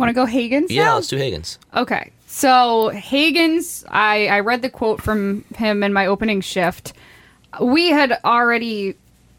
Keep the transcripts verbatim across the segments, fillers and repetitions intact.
Want to go Hagens Yeah, now? let's do Hagens. Okay. So Hagens, I, I read the quote from him in my opening shift. We had already,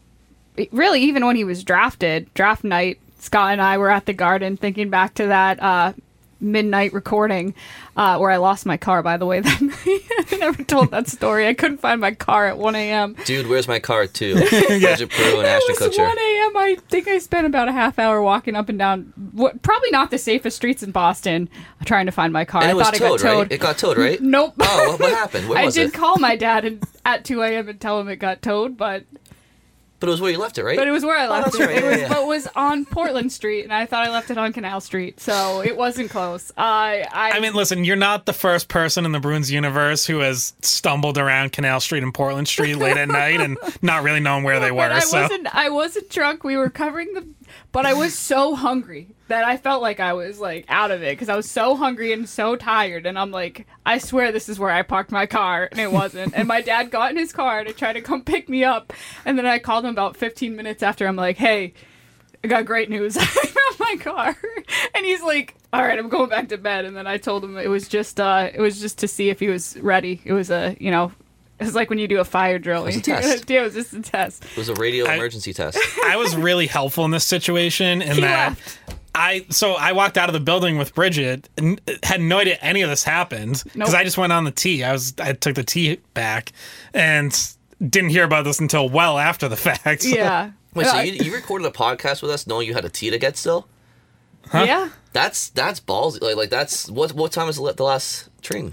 really, even when he was drafted, draft night, Scott and I were at the Garden thinking back to that uh, midnight recording uh, where I lost my car, by the way. That night. I never told that story. I couldn't find my car at one a.m. Dude, where's my car, too? Bridget Prue and Ashton It was Kutcher. one a.m. I think I spent about a half hour walking up and down, what, probably not the safest streets in Boston, trying to find my car. And I it was thought towed, it got towed. right? It got towed, right? Nope. Oh, what, what happened? Where I was did it? call my dad and, at two a.m. and tell him it got towed, but But it was where you left it, right? but it was where I left that's it. right. It Yeah, was, yeah. but it was on Portland Street, and I thought I left it on Canal Street, so it wasn't close. I I, I mean, listen, you're not the first person in the Bruins universe who has stumbled around Canal Street and Portland Street late at night and not really knowing where they but were. I So wasn't I wasn't drunk. We were covering the, but I was so hungry that I felt like I was like out of it because I was so hungry and so tired, and I'm like, I swear this is where I parked my car, and it wasn't. And my dad got in his car to try to come pick me up, and then I called him about fifteen minutes after. I'm like, hey, I got great news. I found my car, and he's like, all right, I'm going back to bed. And then I told him it was just uh, it was just to see if he was ready. It was a you know. It's like when you do a fire drill. It was a test. Yeah, it was just a test. It was a radio I- emergency test. I was really helpful in this situation in He that left. I so I walked out of the building with Bridget and had no idea any of this happened because Nope. I just went on the tee. I was I took the tee back and didn't hear about this until well after the fact. So- Yeah. Wait, so Uh, you, you recorded a podcast with us knowing you had a tea to get still? Yeah. That's that's ballsy. Like, like that's what what time was the the last train?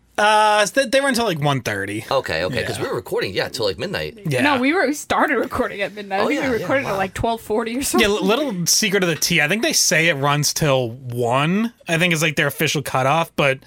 Uh, they, they were until like one thirty. Okay, okay, because Yeah. we were recording, yeah, till like midnight. Yeah. No, we were we started recording at midnight. I Oh, think yeah, we yeah, recorded wow. at like twelve forty or Yeah, something. l- little secret of the tea. I think they say it runs till one. I think is like their official cutoff, but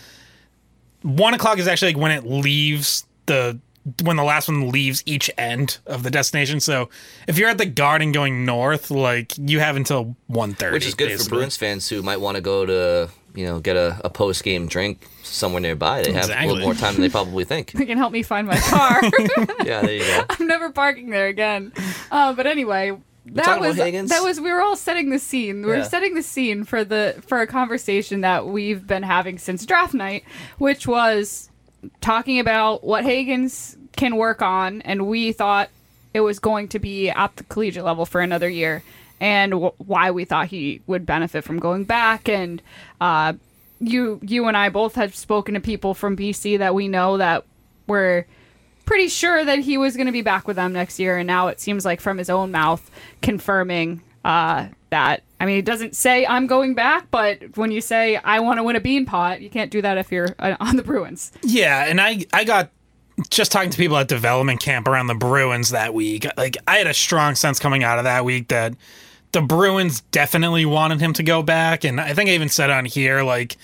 one o'clock is actually like when it leaves the when the last one leaves each end of the destination. So if you're at the Garden going north, like you have until one thirty, Which is good for Bruins fans who might want to go to, you know, get a, a post game drink somewhere nearby. They have a Exactly. little more time than they probably think. They can help me find my car. Yeah, there you go. I'm never parking there again. Uh, but anyway, that talking about was Higgins? that was we were all setting the scene. We were Yeah. setting the scene for the for a conversation that we've been having since draft night, which was talking about what Hagens can work on, and we thought it was going to be at the collegiate level for another year, and w- why we thought he would benefit from going back. And uh, you you and I both have spoken to people from B C that we know that were pretty sure that he was going to be back with them next year, and now it seems like from his own mouth confirming uh, that. I mean, it doesn't say I'm going back, but when you say I want to win a bean pot, you can't do that if you're uh, on the Bruins. Yeah, and I I got just talking to people at development camp around the Bruins that week. Like I had a strong sense coming out of that week that the Bruins definitely wanted him to go back, and I think I even said on here like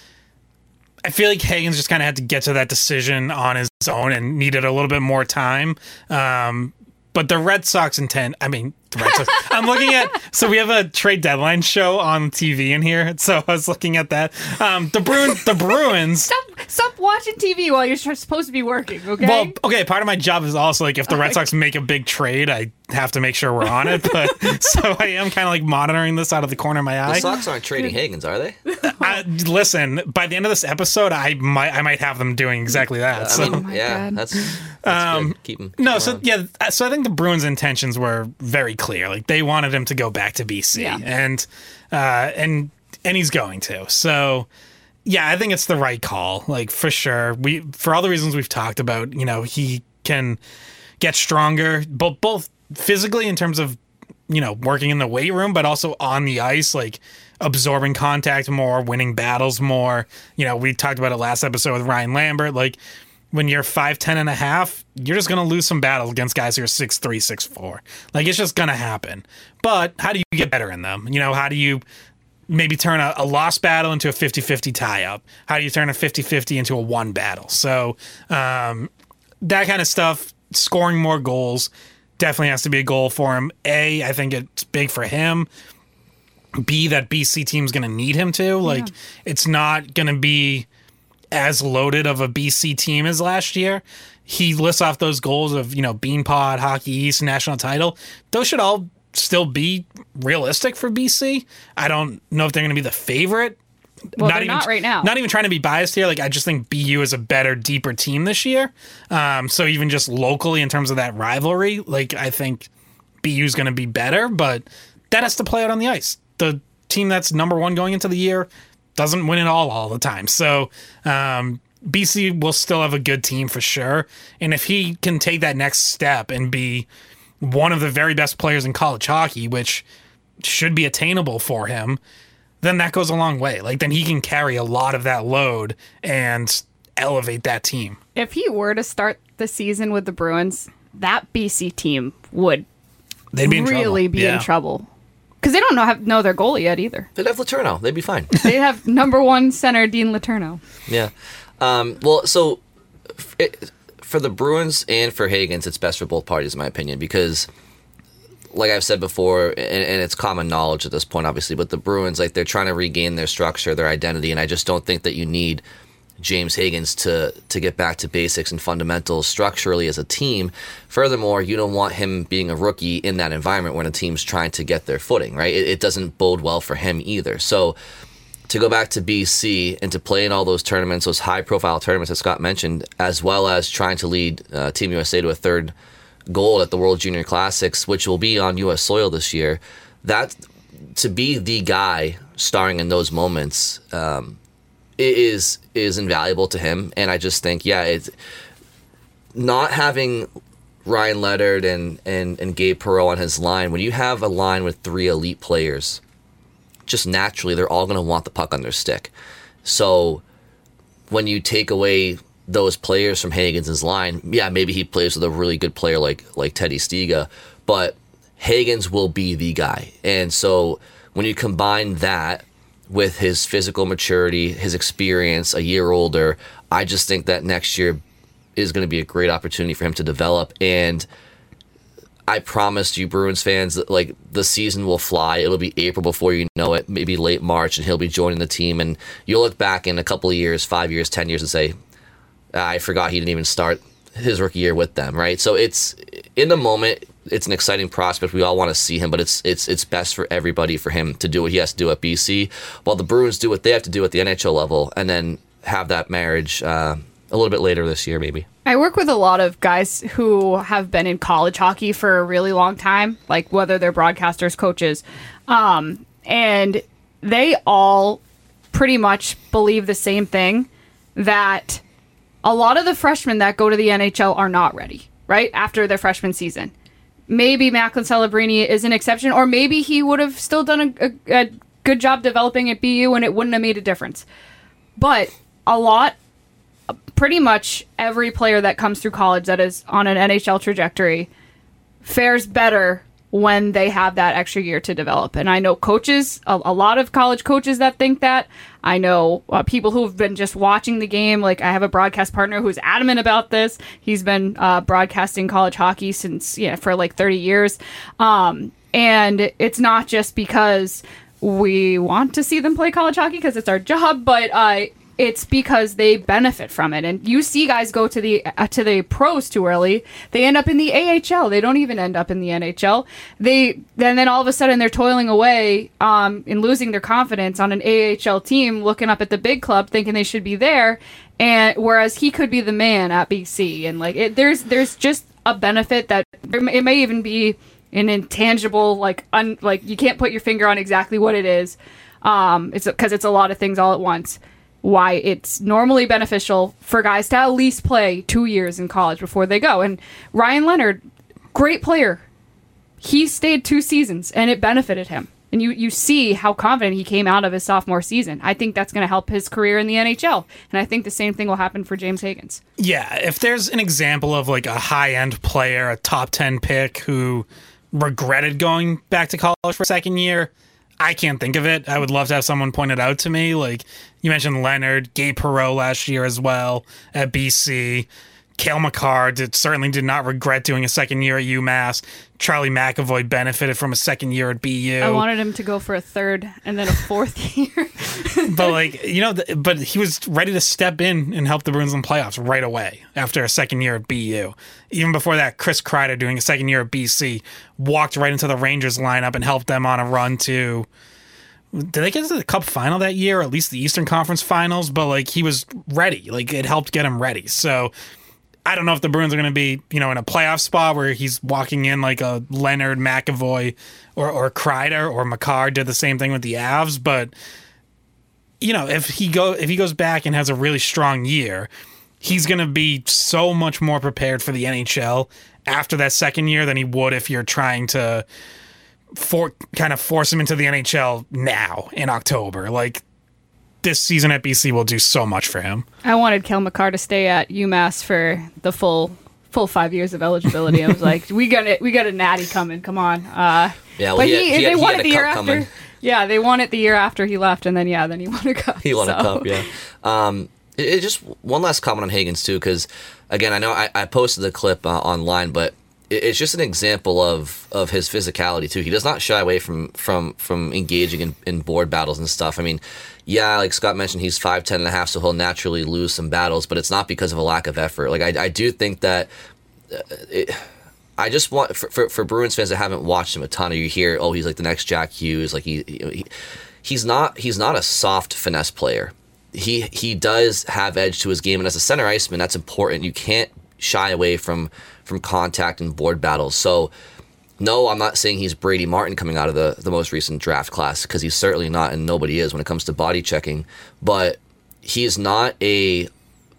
I feel like Hagens just kind of had to get to that decision on his own and needed a little bit more time. Um, but the Red Sox intent, I mean, the Red Sox. I'm looking at, so we have a trade deadline show on T V in here. So I was looking at that. Um, the Bruins, the Bruins. Stop, stop watching T V while you're supposed to be working, okay? Well, okay, part of my job is also like if the Red Sox make a big trade, I have to make sure we're on it. But so I am kind of like monitoring this out of the corner of my The eye. Sox aren't trading Hagens, are they? I, listen, by the end of this episode, I might I might have them doing exactly that. I So. mean, my yeah, God. that's, that's good. Keep him. No, so yeah, so I think the Bruins' intentions were very clear. Like they wanted him to go back to B C, Yeah. and uh, and and he's going to. So yeah, I think it's the right call. Like for sure, we for all the reasons we've talked about. You know, he can get stronger, both both physically in terms of you know working in the weight room, but also on the ice, like absorbing contact more, winning battles more. You know, we talked about it last episode with Ryan Lambert, like. When you're five ten and a half, you're just going to lose some battles against guys who are six three, six four. Like, it's just going to happen. But how do you get better in them? You know, how do you maybe turn a, a lost battle into a fifty-fifty tie-up? How do you turn a fifty-fifty into a one battle? So um, that kind of stuff, scoring more goals, definitely has to be a goal for him. A, I think it's big for him. B, that B C team's going to need him to. Like, it's not going to be as loaded of a B C team as last year. He lists off those goals of, you know, Beanpot, Hockey East, national title. Those should all still be realistic for B C. I don't know if they're going to be the favorite Well, they're not right now. Not even trying to be biased here. Like, I just think B U is a better, deeper team this year. Um, so even just locally in terms of that rivalry, like, I think B U is going to be better, but that has to play out on the ice. The team that's number one going into the year doesn't win it all all the time. So um, B C will still have a good team for sure. And if he can take that next step and be one of the very best players in college hockey, which should be attainable for him, then that goes a long way. Like, then he can carry a lot of that load and elevate that team. If he were to start the season with the Bruins, that B C team would They'd be in really trouble. be Yeah. in trouble. Because they don't know have, know their goalie yet either. They'd have Letourneau. They'd be fine. They have number one center Dean Letourneau. Yeah. Um, well, so f- it, for the Bruins and for Higgins, it's best for both parties, in my opinion, because, like I've said before, and, and it's common knowledge at this point, obviously, but the Bruins, like, they're trying to regain their structure, their identity, and I just don't think that you need James Higgins to to get back to basics and fundamentals structurally as a team. Furthermore, you don't want him being a rookie in that environment when a team's trying to get their footing, right? It, it doesn't bode well for him either. So to go back to B C and to play in all those tournaments, those high-profile tournaments that Scott mentioned, as well as trying to lead uh, Team U S A to a third gold at the World Junior Classics, which will be on U S soil this year, that to be the guy starring in those moments um, is is invaluable to him. And I just think, yeah, it's not having Ryan Leonard and, and, and Gabe Perreault on his line. When you have a line with three elite players, just naturally, they're all going to want the puck on their stick. So when you take away those players from Higgins' line, yeah, maybe he plays with a really good player like like Teddy Stiga, but Higgins will be the guy. And so when you combine that with his physical maturity, his experience, a year older, I just think that next year is going to be a great opportunity for him to develop. And I promise you, Bruins fans, that, like, the season will fly. It'll be April before you know it, maybe late March, and he'll be joining the team. And you'll look back in a couple of years, five years, ten years, and say, I forgot he didn't even start his rookie year with them, right? So it's, in the moment, it's an exciting prospect. We all want to see him, but it's it's it's best for everybody for him to do what he has to do at B C, while the Bruins do what they have to do at the N H L level, and then have that marriage uh, a little bit later this year, maybe. I work with a lot of guys who have been in college hockey for a really long time, like whether they're broadcasters, coaches, um, and they all pretty much believe the same thing, that a lot of the freshmen that go to the N H L are not ready, right, after their freshman season. Maybe Macklin Celebrini is an exception, or maybe he would have still done a, a, a good job developing at B U and it wouldn't have made a difference. But a lot, pretty much every player that comes through college that is on an N H L trajectory fares better when they have that extra year to develop. And I know coaches, a, a lot of college coaches that think that. I know uh, people who've been just watching the game. Like, I have a broadcast partner who's adamant about this. He's been uh, broadcasting college hockey since, yeah, for like thirty years. Um, and it's not just because we want to see them play college hockey because it's our job, but uh, it's because they benefit from it. And you see guys go to the uh, to the pros too early. They end up in the A H L. They don't even end up in the N H L. They then then all of a sudden they're toiling away um, and losing their confidence on an A H L team, looking up at the big club, thinking they should be there. And whereas he could be the man at B C. And like it, there's there's just a benefit that it may even be an intangible, like un, like you can't put your finger on exactly what it is. Um, it's because it's a lot of things all at once. Why it's normally beneficial for guys to at least play two years in college before they go. And Ryan Leonard, great player. He stayed two seasons, and it benefited him. And you, you see how confident he came out of his sophomore season. I think that's going to help his career in the N H L. And I think the same thing will happen for James Higgins. Yeah, if there's an example of like a high-end player, a top ten pick who regretted going back to college for a second year, I can't think of it. I would love to have someone point it out to me. Like, you mentioned Leonard, Gabe Perreault last year as well at B C. Cale Makar did, certainly did not regret doing a second year at UMass. Charlie McAvoy benefited from a second year at B U. I wanted him to go for a third and then a fourth year. But, like, you know, but he was ready to step in and help the Bruins in playoffs right away after a second year at B U. Even before that, Chris Kreider, doing a second year at B C, walked right into the Rangers lineup and helped them on a run to did they get to the Cup final that year, or at least the Eastern Conference Finals? But like he was ready, like it helped get him ready. So I don't know if the Bruins are going to be, you know, in a playoff spot where he's walking in like a Leonard, McAvoy, or or Kreider or Makar did the same thing with the Avs. But you know, if he go if he goes back and has a really strong year, he's going to be so much more prepared for the N H L after that second year than he would if you're trying to for kind of force him into the N H L now in October. Like, this season at B C will do so much for him. I wanted Kel McCarr to stay at UMass for the full full five years of eligibility. I was like, we got it, we got a natty coming. Come on. Uh, Yeah, well, but he, he, had, he, they had, he won had it a the year cup after. coming. Yeah, they won it the year after he left, and then yeah, then he won a cup. He won so. a cup, yeah. Um, it, it just one last comment on Higgins too, because again, I know I, I posted the clip uh, online, but it, it's just an example of, of his physicality too. He does not shy away from from from engaging in, in board battles and stuff. I mean, yeah, like Scott mentioned, he's five ten and a half, so he'll naturally lose some battles, but it's not because of a lack of effort. Like I, I do think that. Uh, it, I just want for, for for Bruins fans that haven't watched him a ton, or you hear, oh, he's like the next Jack Hughes, like he, he he's not he's not a soft finesse player. He he does have edge to his game, and as a center iceman, that's important. You can't shy away from from contact and board battles. So, no, I'm not saying he's Brady Martin coming out of the the most recent draft class, because he's certainly not, and nobody is when it comes to body checking. But he's not a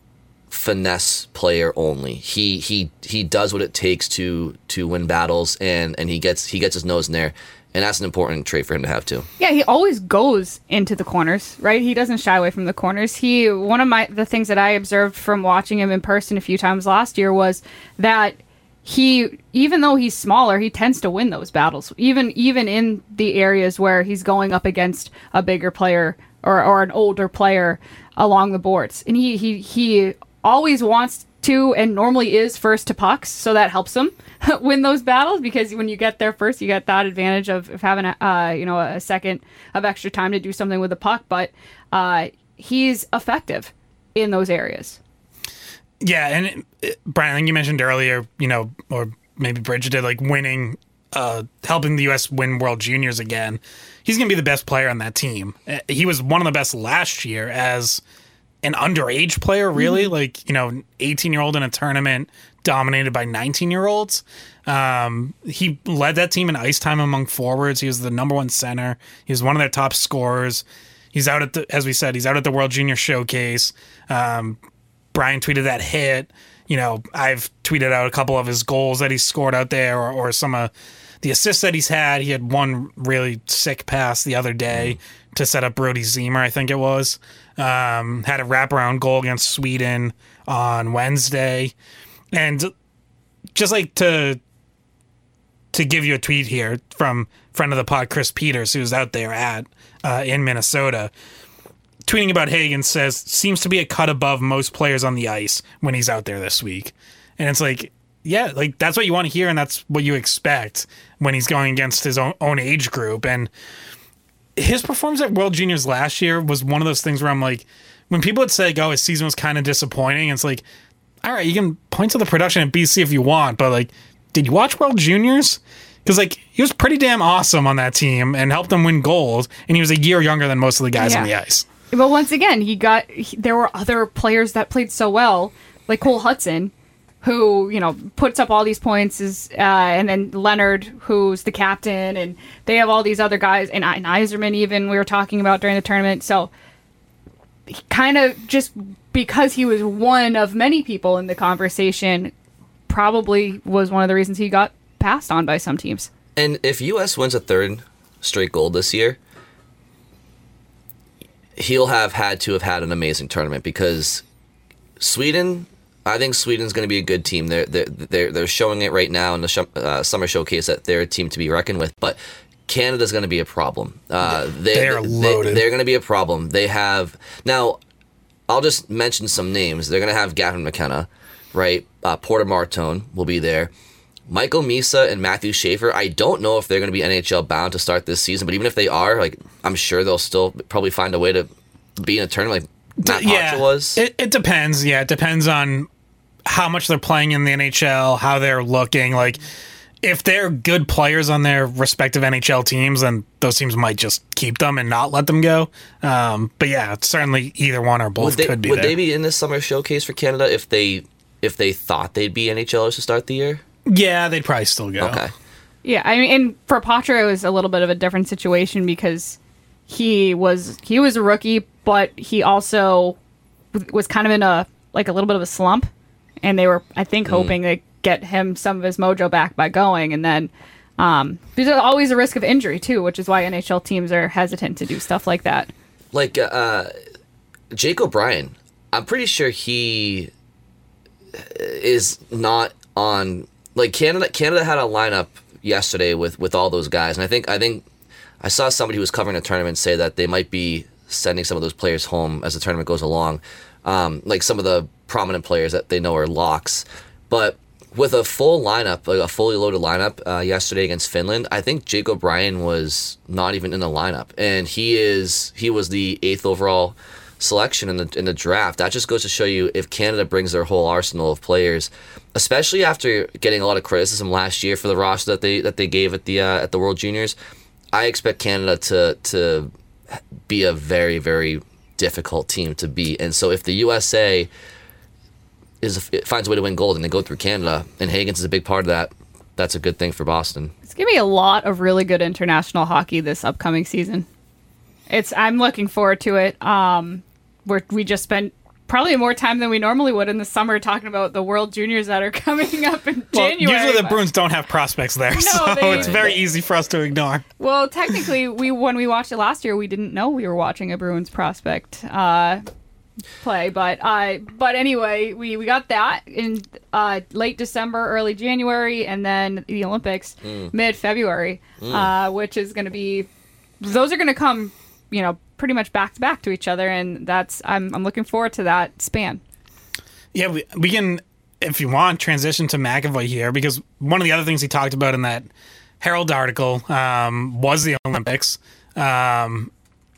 finesse player only. He he he does what it takes to to win battles, and and he gets he gets his nose in there, and that's an important trait for him to have too. Yeah, he always goes into the corners, right? He doesn't shy away from the corners. He one of my the things that I observed from watching him in person a few times last year was that he, even though he's smaller, he tends to win those battles, even even in the areas where he's going up against a bigger player or or an older player along the boards, and he he he. always wants to and normally is first to pucks, so that helps him win those battles, because when you get there first, you get that advantage of, of having a, uh, you know a second of extra time to do something with the puck. But uh, he's effective in those areas. Yeah, and it, it, Brian, I think you mentioned earlier, you know, or maybe Bridget did, like winning, uh, helping the U S win World Juniors again. He's going to be the best player on that team. He was one of the best last year as an underage player, really, mm-hmm. like, you know, eighteen year old in a tournament dominated by nineteen year olds. Um, he led that team in ice time among forwards. He was the number one center. He was one of their top scorers. He's out at the, as we said, he's out at the World Junior Showcase. Um, Brian tweeted that hit. You know, I've tweeted out a couple of his goals that he scored out there, or, or some of the assists that he's had. He had one really sick pass the other day mm. to set up Brody Zimmer, I think it was. Um, had a wraparound goal against Sweden on Wednesday. And just like to to give you a tweet here from friend of the pod, Chris Peters, who's out there at uh, in Minnesota, tweeting about Hagen, says, seems to be a cut above most players on the ice when he's out there this week. And it's like, yeah, like that's what you want to hear, and that's what you expect when he's going against his own, own age group. And his performance at World Juniors last year was one of those things where I'm like, when people would say, oh, his season was kind of disappointing, it's like, all right, you can point to the production at B C if you want, but like, did you watch World Juniors? Because like, he was pretty damn awesome on that team and helped them win gold, and he was a year younger than most of the guys yeah. on the ice. But once again, he got he, there were other players that played so well, like Cole Hudson, who, you know, puts up all these points, is, uh, and then Leonard, who's the captain, and they have all these other guys, and, and Yzerman even, we were talking about during the tournament. So kind of just because he was one of many people in the conversation, probably was one of the reasons he got passed on by some teams. And if U S wins a third straight gold this year, he'll have had to have had an amazing tournament, because Sweden, I think Sweden's going to be a good team. They're they're they're, they're showing it right now in the sh- uh, summer showcase that they're a team to be reckoned with. But Canada's going to be a problem. Uh, they, they are loaded. They, they're going to be a problem. They have now. I'll just mention some names. They're going to have Gavin McKenna, right? Uh, Porter Martone will be there. Michael Misa and Matthew Schaefer. I don't know if they're going to be N H L bound to start this season, but even if they are, like, I'm sure they'll still probably find a way to be in a tournament like Matt yeah, Poitras was. It, it depends. Yeah, it depends on how much they're playing in the N H L, how they're looking. Like, if they're good players on their respective N H L teams, then those teams might just keep them and not let them go. Um, but yeah, certainly either one or both would they, could be would there. they be in this summer showcase for Canada if they if they thought they'd be NHLers to start the year? Yeah, they'd probably still go. Okay. Yeah, I mean, and for Poitras, it was a little bit of a different situation because he was he was a rookie, but he also was kind of in a like a little bit of a slump, and they were, I think, hoping to get him some of his mojo back by going, and then um, there's always a risk of injury too, which is why N H L teams are hesitant to do stuff like that. Like uh, Jake O'Brien, I'm pretty sure he is not on. Like Canada, Canada had a lineup yesterday with, with all those guys, and I think I think I saw somebody who was covering the tournament say that they might be sending some of those players home as the tournament goes along, um, like some of the prominent players that they know are locks. But with a full lineup, like a fully loaded lineup uh, yesterday against Finland, I think Jake O'Brien was not even in the lineup, and he is he was the eighth overall selection in the in the draft. That just goes to show you if Canada brings their whole arsenal of players, especially after getting a lot of criticism last year for the roster that they that they gave at the uh, at the World Juniors. I expect Canada to to be a very very difficult team to beat, and so if the U S A is finds a way to win gold and they go through Canada, and Hagens is a big part of that, that's a good thing for Boston. It's gonna be a lot of really good international hockey this upcoming season. It's I'm looking forward to it. Um, where we just spent probably more time than we normally would in the summer talking about the World Juniors that are coming up in Well, January. usually the but- Bruins don't have prospects there, No, so they- it's very easy for us to ignore. Well, technically, we when we watched it last year, we didn't know we were watching a Bruins prospect uh, play. But uh, but anyway, we, we got that in uh, late December, early January, and then the Olympics Mm. mid-February, uh, which is going to be those are going to come, you know, pretty much back to back to each other, and that's I'm I'm looking forward to that span. Yeah, we, we can, if you want, transition to McAvoy here, because one of the other things he talked about in that Herald article um, was the Olympics. Um,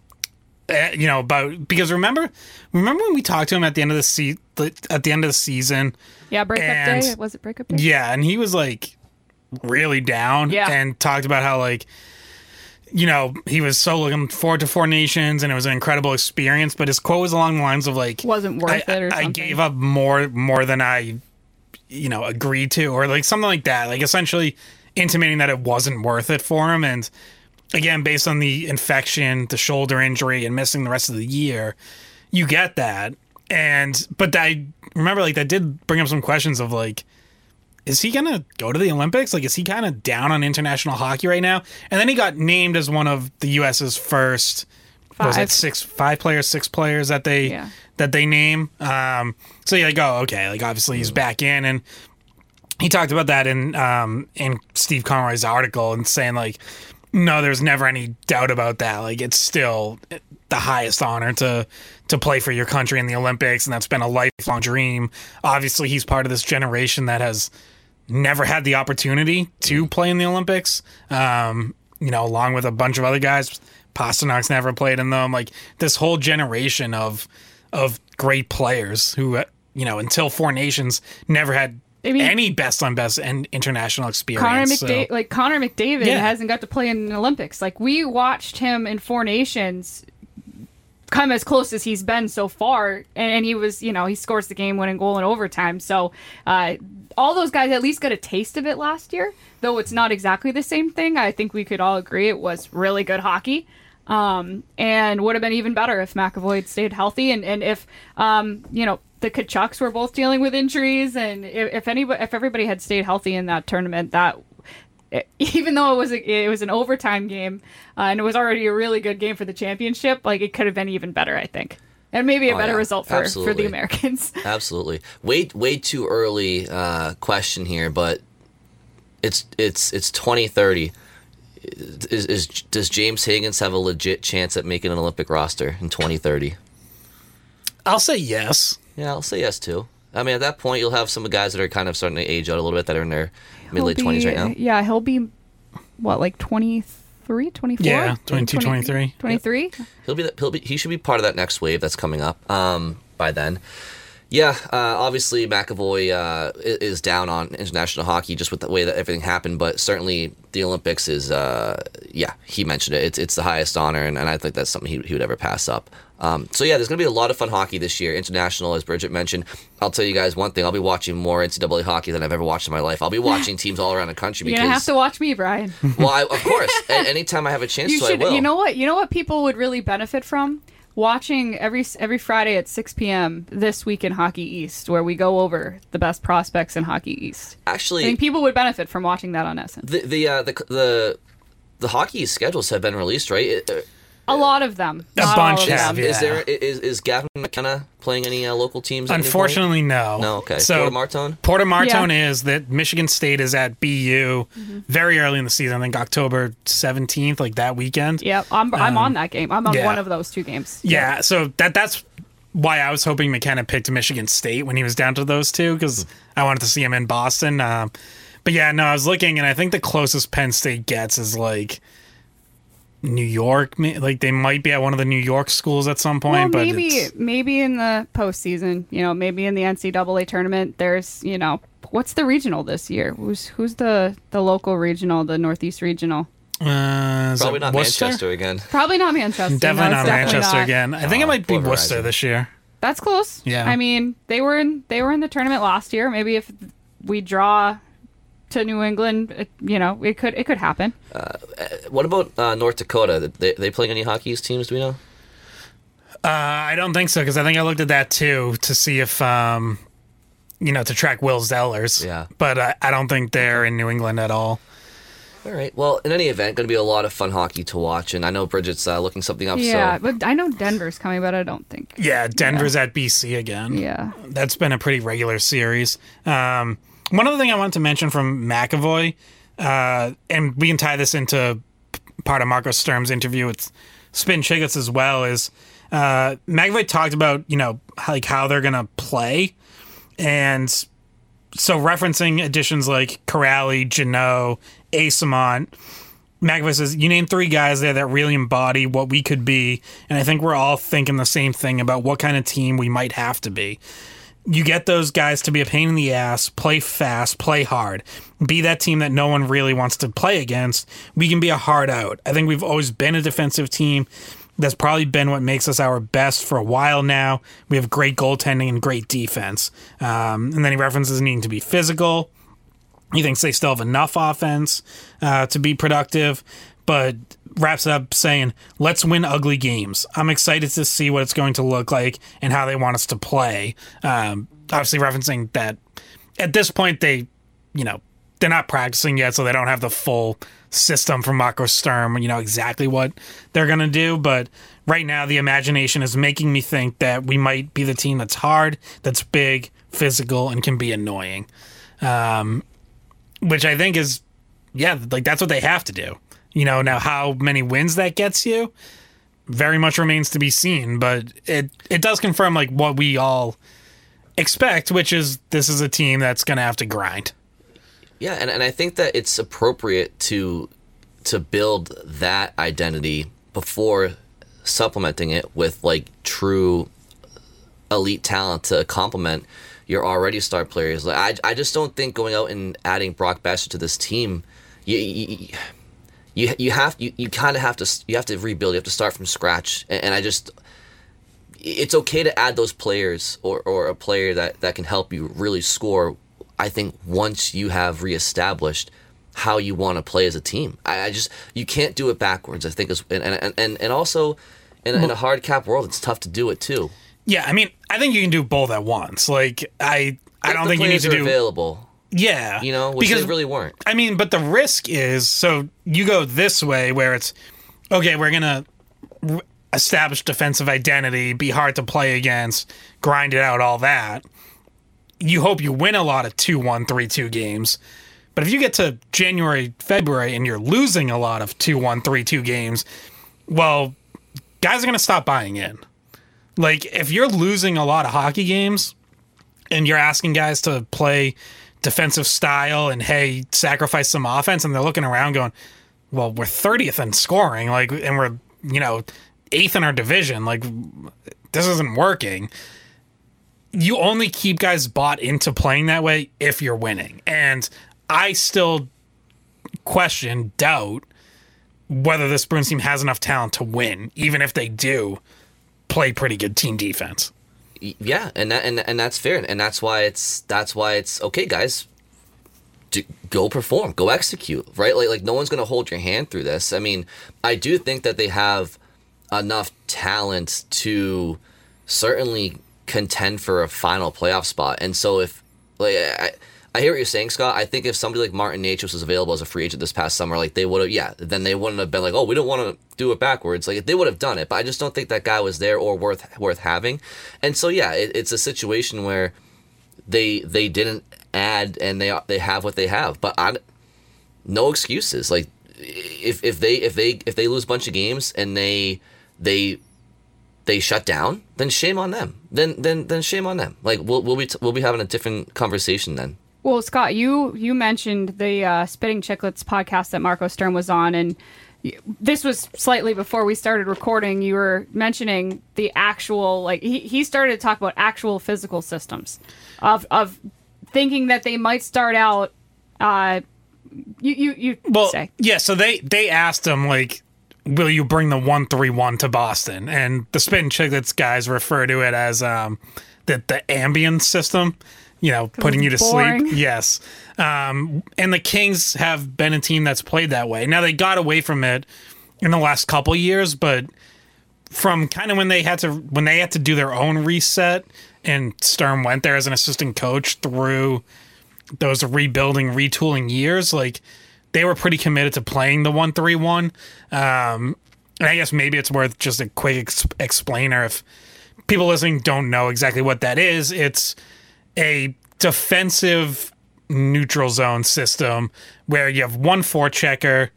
eh, you know, about because remember, remember when we talked to him at the end of the se- at the end of the season? Yeah, breakup And- day. Was it breakup day? Yeah, and he was like really down, Yeah. and talked about how like, you know, he was so looking forward to Four Nations, and it was an incredible experience. But his quote was along the lines of like, Wasn't worth I, it or I something. gave up more more than I, you know, agreed to, or like something like that. Like essentially intimating that it wasn't worth it for him. And again, based on the infection, the shoulder injury, and missing the rest of the year, you get that. And but I remember like that did bring up some questions of like, is he gonna go to the Olympics? Like, is he kind of down on international hockey right now? And then he got named as one of the U S's first, what was Five. it six, five players, six players that they Yeah. that they name. Um, so you're like, oh, okay, like obviously he's back in, and he talked about that in um in Steve Conroy's article and saying like, no, there's never any doubt about that. Like, it's still the highest honor to to play for your country in the Olympics, and that's been a lifelong dream. Obviously, he's part of this generation that has never had the opportunity to play in the Olympics. Um, you know, along with a bunch of other guys, Pasternak's never played in them. Like this whole generation of of great players who, uh, you know, until Four Nations never had I mean- any best on best and international experience. Connor so- McDavid, like Connor McDavid, Yeah. hasn't got to play in the Olympics. Like we watched him in Four Nations come as close as he's been so far, and, and he was, you know, he scores the game-winning goal in overtime. So uh, all those guys at least got a taste of it last year, though it's not exactly the same thing. I think we could all agree it was really good hockey. Um, and would have been even better if McAvoy had stayed healthy, and, and if um, you know, the Kachucks were both dealing with injuries, and if, if anybody, if everybody had stayed healthy in that tournament, that it, even though it was a, it was an overtime game uh, and it was already a really good game for the championship, like it could have been even better, I think, and maybe a Oh, better yeah. result for, for Absolutely. the Americans. Absolutely. Way way too early uh, question here, but it's it's it's twenty thirty. Is, is does James Higgins have a legit chance at making an Olympic roster in twenty thirty? I'll say yes. Yeah, I'll say yes too. I mean, at that point, you'll have some guys that are kind of starting to age out a little bit that are in their mid late He'll twenties be- right now. Yeah, he'll be what, like twenty-three, twenty-four? Yeah, twenty-two, twenty-three. twenty-three? He'll be, he'll be he should be part of that next wave that's coming up um, by then. Yeah, uh, obviously McAvoy uh, i- is down on international hockey just with the way that everything happened, but certainly the Olympics is, uh, yeah, he mentioned it. It's it's the highest honor, and, and I think that's something he, he would ever pass up. Um, so yeah, there's going to be a lot of fun hockey this year, international, as Bridget mentioned. I'll tell you guys one thing, I'll be watching more N C double A hockey than I've ever watched in my life. I'll be watching teams all around the country You're because... gonna have to watch me, Brian. Well, I, of course, a- anytime I have a chance You to, should. I will. You know what? You know what people would really benefit from watching every every Friday at six p.m. This Week in Hockey East, where we go over the best prospects in Hockey East. Actually, I think people would benefit from watching that on S N. the the uh, the the the hockey schedules have been released, right? It, uh, A lot of them. A Not bunch all of have, them. yeah. Is there is is Gavin McKenna playing any uh, local teams? at any point? Unfortunately, no. No, okay. So Porto Martone? Porto Martone Yeah. is that Michigan State is at B U Mm-hmm. very early in the season. I think October seventeenth, like that weekend. Yep, I'm I'm on that game. I'm on yeah. one of those two games. Yeah, so that that's why I was hoping McKenna picked Michigan State when he was down to those two, because I wanted to see him in Boston. Um, but yeah, no, I was looking, and I think the closest Penn State gets is like New York. ma- Like they might be at one of the New York schools at some Well, point. but maybe it's- maybe in the postseason, you know, maybe in the N C double A tournament, there's, you know, what's the regional this year? Who's who's the the local regional, the Northeast regional? uh, is Probably it not Worcester? Manchester again. Probably not Manchester. Definitely No, not it's definitely Manchester not. again. I think it Oh, might be poor Worcester Horizon. this year. That's close. Yeah. I mean, they were in they were in the tournament last year. Maybe if we draw to New England, it, you know, it could it could happen. What about uh, North Dakota? They they playing any hockey teams? Do we know? Uh, I don't think so, because I think I looked at that too to see if, um, you know, to track Will Zellers. Yeah. But I, I don't think they're in New England at all. All right. Well, in any event, going to be a lot of fun hockey to watch, and I know Bridget's uh, looking something up. Yeah, So but I know Denver's coming, but I don't think. Yeah, Denver's at B C again. Yeah. That's been a pretty regular series. Um, one other thing I wanted to mention from McAvoy, uh, and we can tie this into p- part of Marco Sturm's interview with Spin Chicklets as well, is uh, McAvoy talked about, you know, how, like how they're going to play. And so referencing additions like Corrali, Janot, Asamont, McAvoy says, you name three guys there that really embody what we could be, and I think we're all thinking the same thing about what kind of team we might have to be. You get those guys to be a pain in the ass, play fast, play hard, be that team that no one really wants to play against. We can be a hard out. I think we've always been a defensive team. That's probably been what makes us our best for a while now. We have great goaltending and great defense. Um, and then he references needing to be physical. He thinks they still have enough offense uh, to be productive, but wraps it up saying, let's win ugly games. I'm excited to see what it's going to look like and how they want us to play. Um, obviously referencing that at this point, they, you know, they're not practicing yet, so they don't have the full system from Marco Sturm, you know, exactly what they're going to do. But right now, the imagination is making me think that we might be the team that's hard, that's big, physical, and can be annoying. Um, which I think is, yeah, like that's what they have to do. You know, now how many wins that gets you very much remains to be seen, but it it does confirm like what we all expect, which is this is a team that's going to have to grind. yeah, and, and I think that it's appropriate to to build that identity before supplementing it with like true elite talent to complement your already star players. Like I, I just don't think going out and adding Brock Besser to this team, you you you, you have you, you kind of have to you have to rebuild. You have to start from scratch. And, and I just, it's okay to add those players or, or a player that, that can help you really score. I think once you have reestablished how you want to play as a team, I, I just you can't do it backwards. I think is and and and, and also in, a- in a hard cap world, it's tough to do it too. Yeah, I mean, I think you can do both at once. Like I, I If don't the think you need players to are do. available. Yeah, You know, which because they really weren't. I mean, but the risk is so you go this way where it's okay. We're gonna r- establish defensive identity, be hard to play against, grind it out, all that. You hope you win a lot of two one, three two games. But if you get to January, February, and you're losing a lot of two one, three two games, well, guys are going to stop buying in. Like, if you're losing a lot of hockey games and you're asking guys to play defensive style and, hey, sacrifice some offense, and they're looking around going, well, we're thirtieth in scoring, like, and we're, you know, eighth in our division. Like, this isn't working. you only keep guys bought into playing that way if you're winning. And I still question, doubt whether this Bruins team has enough talent to win, even if they do play pretty good team defense. Yeah, and that and and that's fair, and that's why it's that's why it's okay, guys. To go perform, go execute, right? Like like no one's gonna hold your hand through this. I mean, I do think that they have enough talent to certainly contend for a final playoff spot. And so if like I, I hear what you're saying, Scott. I think if somebody like Martin Necas was available as a free agent this past summer, like they would have, yeah, then they wouldn't have been like, oh, we don't want to do it backwards. Like they would have done it, but I just don't think that guy was there or worth worth having. And so yeah, it, it's a situation where they they didn't add and they they have what they have, but I, no excuses. Like if if they if they if they lose a bunch of games and they they they shut down, then shame on them. Then then then shame on them. Like we'll we'll be t- we'll be having a different conversation then. Well, Scott, you you mentioned the uh, Spitting Chicklets podcast that Marco Sturm was on, and this was slightly before we started recording. You were mentioning the actual, like he, he started to talk about actual physical systems of of thinking that they might start out. Uh, you you you well, say yeah. So they they asked him like, will you bring the one three one to Boston? And the Spitting Chicklets guys refer to it as um the the ambient system. You know, putting you to boring. sleep. Yes. Um, and the Kings have been a team that's played that way. Now, they got away from it in the last couple years, but from kind of when they had to when they had to do their own reset, and Sturm went there as an assistant coach through those rebuilding, retooling years, like they were pretty committed to playing the one three one. Um, and I guess maybe it's worth just a quick ex- explainer if people listening don't know exactly what that is. It's a defensive neutral zone system where you have one forechecker,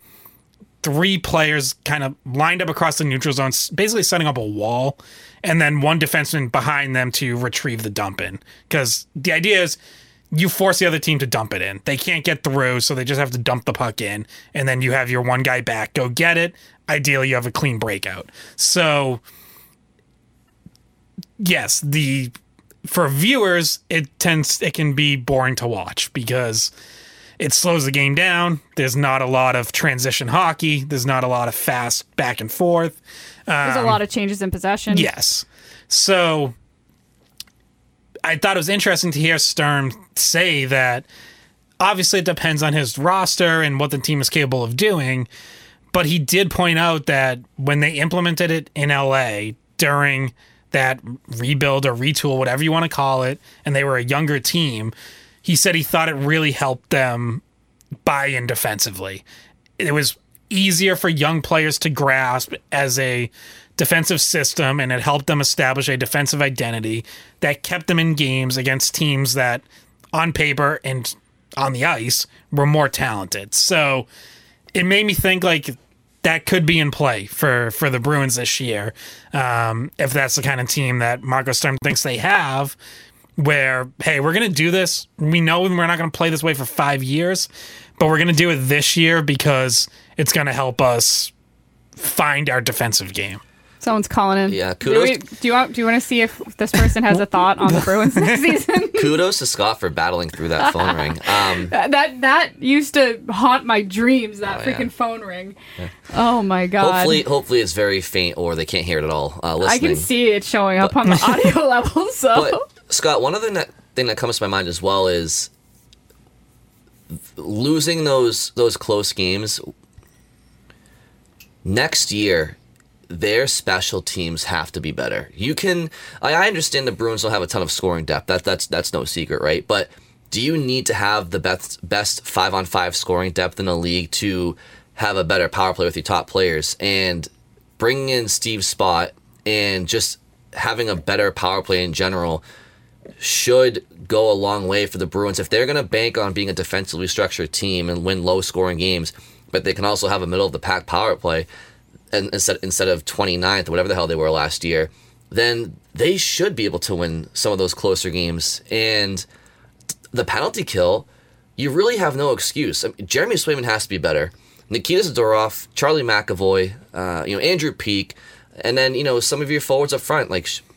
three players kind of lined up across the neutral zone, basically setting up a wall, and then one defenseman behind them to retrieve the dump in. Because the idea is you force the other team to dump it in. They can't get through, so they just have to dump the puck in, and then you have your one guy back, go get it. Ideally, you have a clean breakout. So, yes, the... for viewers, it tends it can be boring to watch because it slows the game down. There's not a lot of transition hockey. There's not a lot of fast back and forth. Um, there's a lot of changes in possession. Yes. So I thought it was interesting to hear Sturm say that obviously it depends on his roster and what the team is capable of doing, but he did point out that when they implemented it in L A during that rebuild or retool, whatever you want to call it, and they were a younger team, he said he thought it really helped them buy in defensively. It was easier for young players to grasp as a defensive system, and it helped them establish a defensive identity that kept them in games against teams that, on paper and on the ice, were more talented. So it made me think, like, that could be in play for, for the Bruins this year, um, if that's the kind of team that Marco Sturm thinks they have, where, hey, we're going to do this. We know we're not going to play this way for five years, but we're going to do it this year because it's going to help us find our defensive game. Someone's calling in. Yeah, Do, kudos. we, do you want do you want to see if this person has a thought on the Bruins this season? Kudos to Scott for battling through that phone ring. Um, that that used to haunt my dreams. That Oh, freaking yeah. phone ring. Oh my god. hopefully, hopefully it's very faint or they can't hear it at all. Uh, I listening. can see it showing up on the audio level. So But Scott, one other that, thing that comes to my mind as well is losing those those close games. Next year, their special teams have to be better. You can, I, I understand the Bruins don't have a ton of scoring depth. That that's that's no secret, right? But do you need to have the best best five on five scoring depth in the league to have a better power play with your top players? And bringing in Steve Spott and just having a better power play in general should go a long way for the Bruins. If they're going to bank on being a defensively structured team and win low scoring games, but they can also have a middle of the pack power play, and instead instead of twenty-ninth or whatever the hell they were last year, then they should be able to win some of those closer games. And the penalty kill, you really have no excuse. I mean, Jeremy Swayman has to be better. Nikita Zadorov, Charlie McAvoy, uh, you know, Andrew Peak, and then, you know, some of your forwards up front, like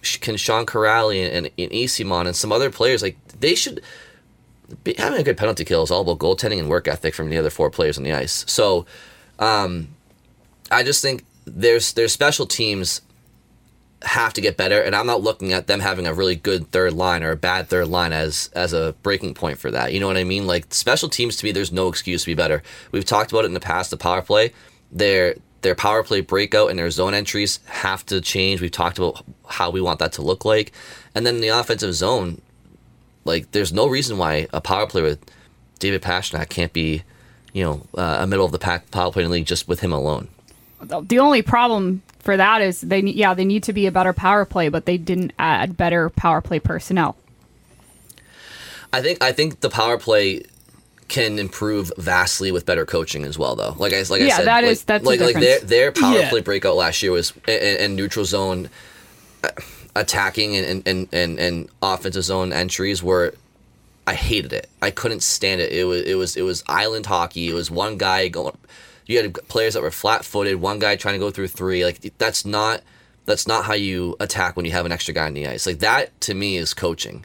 can Sean Corrali and, and, and Isimon and some other players, like, they should be having a good penalty kill is all about goaltending and work ethic from the other four players on the ice. So, um, I just think there's there's special teams have to get better, and I'm not looking at them having a really good third line or a bad third line as as a breaking point for that. You know what I mean? Like, special teams, to me, there's no excuse to be better. We've talked about it in the past, the power play. Their their power play breakout and their zone entries have to change. We've talked about how we want that to look like. And then in the offensive zone, like, there's no reason why a power play with David Pastrnak can't be, you know, uh, a middle of the pack power play in the league just with him alone. The only problem for that is they yeah they need to be a better power play, but they didn't add better power play personnel. I think I think the power play can improve vastly with better coaching as well, though. Like I like yeah, I said, that like, is that's like a like their their power Yeah. play breakout last year was and, and neutral zone uh, attacking and, and, and, and offensive zone entries were. I hated it. I couldn't stand it. It was it was it was island hockey. It was one guy going. You had players that were flat-footed. One guy trying to go through three. Like, that's not that's not how you attack when you have an extra guy on the ice. Like, that to me is coaching.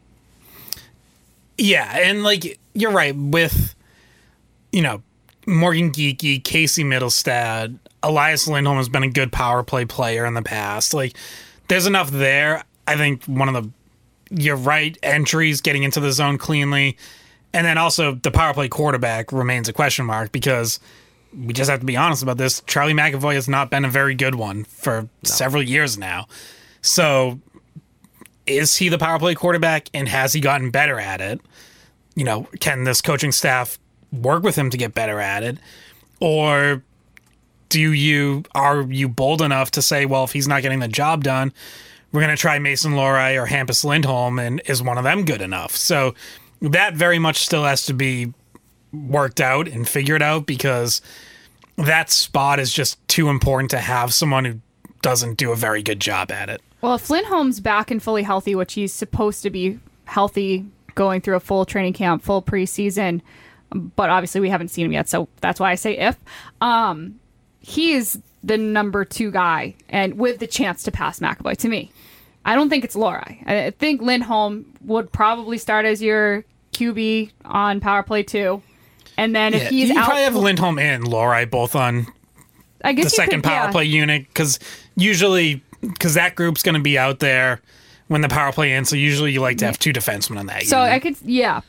Yeah, and like you're right with, you know, Morgan Geeky, Casey Middlestad, Elias Lindholm has been a good power play player in the past. Like, there's enough there. I think one of the you're right entries getting into the zone cleanly, and then also the power play quarterback remains a question mark because we just have to be honest about this. Charlie McAvoy has not been a very good one for no. several years now. So is he the power play quarterback, and has he gotten better at it? You know, can this coaching staff work with him to get better at it? Or do you are you bold enough to say, well, if he's not getting the job done, we're going to try Mason Lohrei or Hampus Lindholm, and is one of them good enough? So that very much still has to be worked out and figured out, because that spot is just too important to have someone who doesn't do a very good job at it. Well, if Lindholm's back and fully healthy, which he's supposed to be healthy going through a full training camp, full preseason, but obviously we haven't seen him yet, so that's why I say if. Um, he is the number two guy, and with the chance to pass McAvoy to me. I don't think it's Lohrei. I think Lindholm would probably start as your Q B on power play too. And then if yeah, he's you out, probably have Lindholm and Lohrei both on I guess the second could, power yeah. play unit, because usually because that group's going to be out there when the power play ends. So usually you like to have two defensemen on that. So unit. I could, yeah.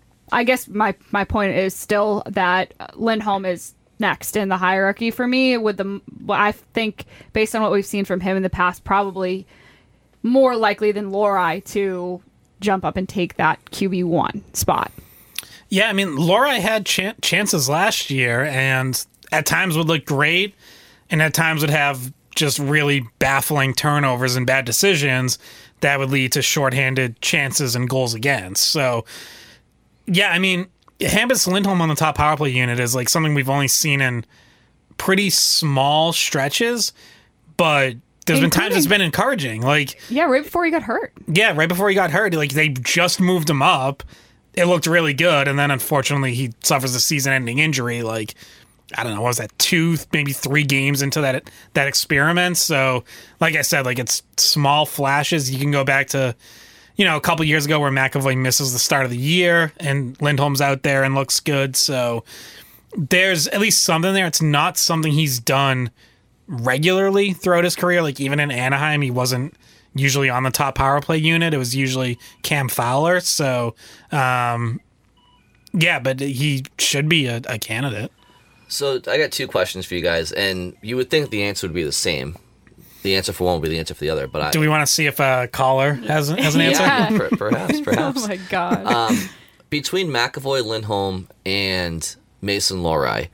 I guess my my point is still that Lindholm is next in the hierarchy for me. With the, I think based on what we've seen from him in the past, probably more likely than Lohrei to jump up and take that Q B one spot. Yeah, I mean, Lohrei had ch- chances last year, and at times would look great, and at times would have just really baffling turnovers and bad decisions that would lead to shorthanded chances and goals against. So, yeah, I mean, Hampus Lindholm on the top power play unit is like something we've only seen in pretty small stretches, but there's been times it's been encouraging. Like, yeah, right before he got hurt. Yeah, right before he got hurt, like they just moved him up. It looked really good, and then unfortunately he suffers a season-ending injury. Like, I don't know, what was that, two, maybe three games into that that experiment? So, like I said, like it's small flashes. You can go back to, you know, a couple years ago where McAvoy misses the start of the year, and Lindholm's out there and looks good. So there's at least something there. It's not something he's done regularly throughout his career. Like even in Anaheim, he wasn't usually on the top power play unit. It was usually Cam Fowler. So, um, yeah, but he should be a, a candidate. So I got two questions for you guys, and you would think the answer would be the same. The answer for one would be the answer for the other. But I, do we want to see if a caller has, has an answer? Yeah, per, perhaps, perhaps. Oh my god. Um, between McAvoy, Lindholm, and Mason Lohrei,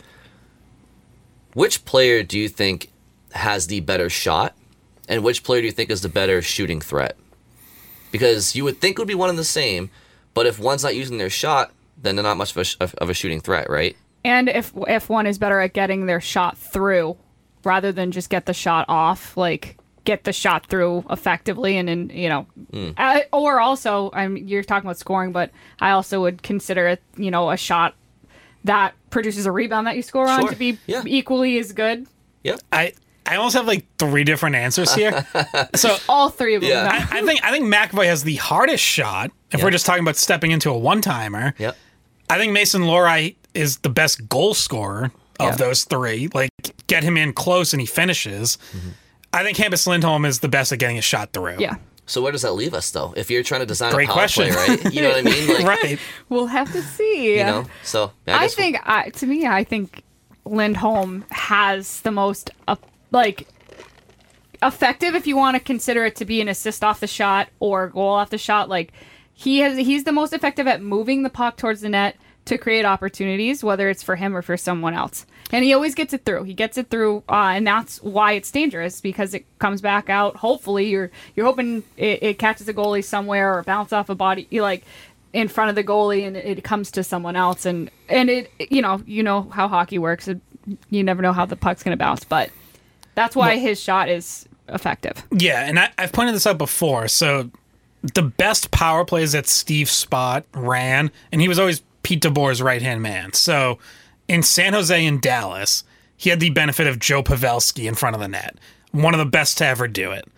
which player do you think has the better shot, and which player do you think is the better shooting threat? Because you would think it would be one and the same, but if one's not using their shot, then they're not much of a, of a shooting threat, right? And if if one is better at getting their shot through, rather than just get the shot off, like get the shot through effectively, and then you know, mm. uh, or also, I mean, you're talking about scoring, but I also would consider it, you know, a shot that produces a rebound that you score sure. on to be yeah. equally as good. Yeah, I I almost have like three different answers here. So All three of them. Yeah. no. I think I think McAvoy has the hardest shot if Yeah. we're just talking about stepping into a one timer. Yep. I think Mason Lorite is the best goal scorer of Yeah. those three. Like, get him in close and he finishes. Mm-hmm. I think Hampus Lindholm is the best at getting a shot through. Yeah. So where does that leave us, though? If you're trying to design Great a power question. play, right? You know what I mean? Like, Right. We'll have to see. You know. So I, I guess think, I, to me, I think Lindholm has the most, uh, like, effective, if you want to consider it to be an assist off the shot or a goal off the shot. Like, he has, he's the most effective at moving the puck towards the net to create opportunities, whether it's for him or for someone else. And he always gets it through. He gets it through, uh, and that's why it's dangerous, because it comes back out. Hopefully, you're you're hoping it, it catches a goalie somewhere or bounce off a body, you like in front of the goalie, and it, it comes to someone else. And and it, you know, you know how hockey works. It, you never know how the puck's going to bounce, but that's why Well- his shot is effective. Yeah, and I, I've pointed this out before. So the best power plays that Steve Spott ran, and he was always Pete DeBoer's right-hand man. So in San Jose and Dallas, he had the benefit of Joe Pavelski in front of the net. One of the best to ever do it.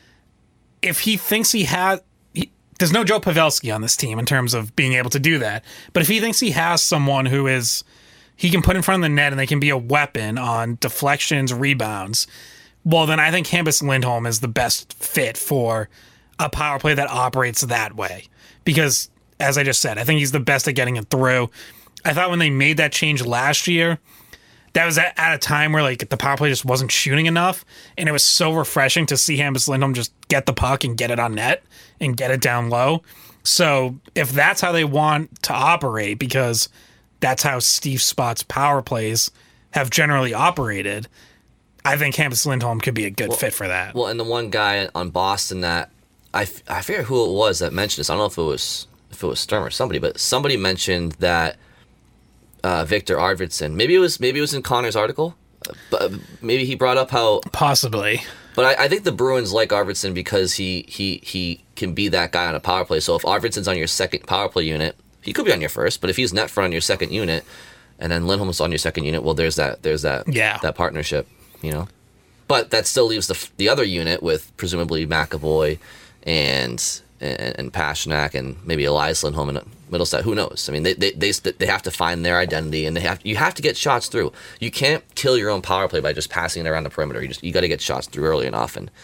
If he thinks he has... He, there's no Joe Pavelski on this team in terms of being able to do that. But if he thinks he has someone who is... he can put in front of the net and they can be a weapon on deflections, rebounds, well, then I think Hampus Lindholm is the best fit for a power play that operates that way. Because, as I just said, I think he's the best at getting it through. I thought when they made that change last year, that was at, at a time where like the power play just wasn't shooting enough, and it was so refreshing to see Hampus Lindholm just get the puck and get it on net and get it down low. So if that's how they want to operate, because that's how Steve Spott's power plays have generally operated, I think Hampus Lindholm could be a good fit for that. Well, and the one guy on Boston that I, f- I forget who it was that mentioned this. I don't know if it was if it was Sturm or somebody, but somebody mentioned that uh, Victor Arvidsson. Maybe it was maybe it was in Connor's article, uh, but maybe he brought up how. Possibly. But I, I think the Bruins like Arvidsson because he he he can be that guy on a power play. So if Arvidsson's on your second power play unit, he could be on your first. But if he's net front on your second unit, and then Lindholm's on your second unit, well, there's that there's that Yeah. that partnership. You know, but that still leaves the the other unit with presumably McAvoy and and, and Pasternak and maybe Elias Lindholm and Middlestat. Who knows? I mean, they they they they have to find their identity, and they have you have to get shots through. You can't kill your own power play by just passing it around the perimeter. You just you got to get shots through early and often.